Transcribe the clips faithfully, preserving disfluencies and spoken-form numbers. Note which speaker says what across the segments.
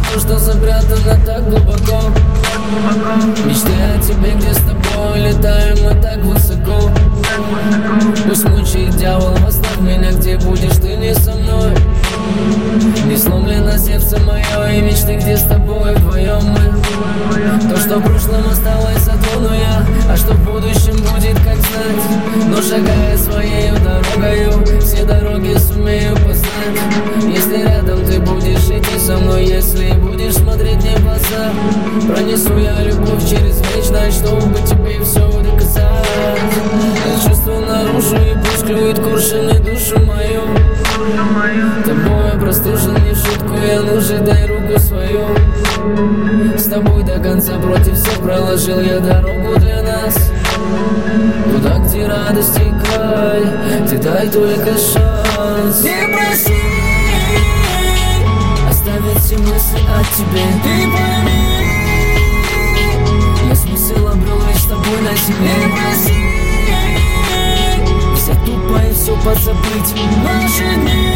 Speaker 1: то, что запрятано так глубоко. Мечты о тебе, где с тобой летаем мы так высоко. Пусть мучает дьявол, оставь меня, где будешь ты не со мной. Не сломлено сердце мое и мечты, где с тобой вдвоем мы. То, что в прошлом осталось, затрону я, а что в будущем будет, как знать. Но шагая своей дорогою, все дороги сумею познать. Если рядом ты будешь идти со мной, если будешь смотреть мне в глаза, пронесу я любовь через вечность, чтобы тебе все доказать. Я чувствую наружу и пусть клюет куршины душу мою. Тобой простужен не в шутку, я нужен, дай руку свою. С тобой до конца против всех проложил я дорогу для нас. Туда, где радость и край, ты дай только шанс.
Speaker 2: Не проси
Speaker 1: оставить все мысли о тебе.
Speaker 2: Ты пойми,
Speaker 1: я смысл обрел лишь с тобой на земле.
Speaker 2: не проси
Speaker 1: взять тупо и все подзабыть.
Speaker 2: наши дни.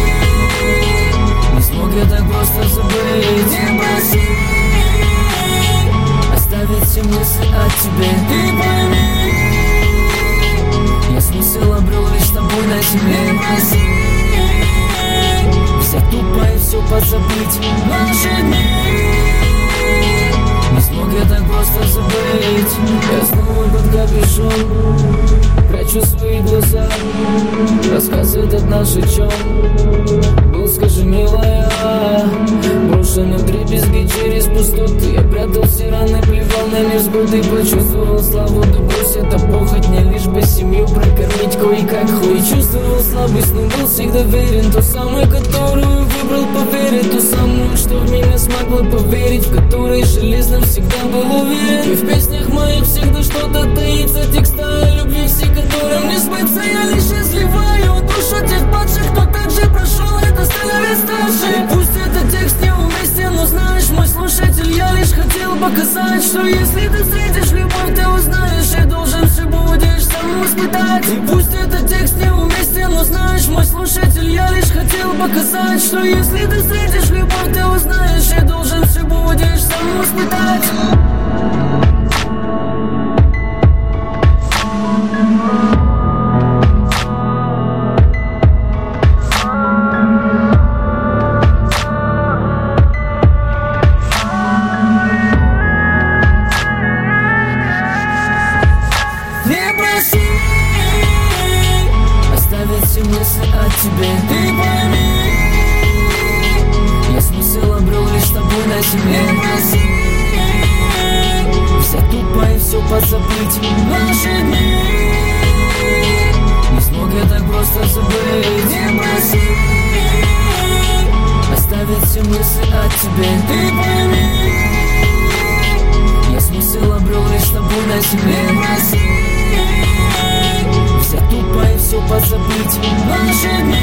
Speaker 1: Не смог я так просто забыть.
Speaker 2: Не проси
Speaker 1: оставить все мысли о тебе.
Speaker 2: Ты пойми,
Speaker 1: я смысл обрел лишь с тобой на земле.
Speaker 2: не проси
Speaker 1: взять тупо и все подзабыть.
Speaker 2: наши дни.
Speaker 1: Не смог я так просто забыть. Я снова под капюшон прячу свои глаза. Рассказ этот наш о чем был, скажи, милая. Брошен вдребезги через пустоты. Я прятал все раны, плевал на невзгоды. Почувствовал славу, да брось это похоть. Мне лишь бы семью прокормить кое-как хуй. Чувствовал слабость, но был всегда верен. Ту самую, которую выбрал по вере. Ту самую, что в меня смогла поверить, в которой железно всегда был уверен. И в песнях моих всегда что-то таится. Текста о любви, все, которым не сбыться. Я лишь изливаю душу тех падших, кто также прошел это, становясь старше. И пусть этот текст не уместен, но знаешь, мой слушатель, я лишь хотел показать, что если ты встретишь любовь, ты узнаешь и должен все будешь сам испытать. И пусть этот текст не уместен, но знаешь, мой слушатель, я лишь хотел показать, что если ты встретишь любовь, ты узнаешь и должен все будешь сам испытать. Оставить все мысли о тебе.
Speaker 2: Ты пойми,
Speaker 1: я смысл обрел лишь с тобой на земле.
Speaker 2: не проси
Speaker 1: взять тупо и все подзабыть.
Speaker 2: наши дни.
Speaker 1: Не смог я так просто забыть.
Speaker 2: Не проси
Speaker 1: оставить все мысли о тебе.
Speaker 2: Ты пойми,
Speaker 1: я смысл обрел лишь с тобой на земле.
Speaker 2: не проси
Speaker 1: взять тупо и все подзабыть.
Speaker 2: наши дни.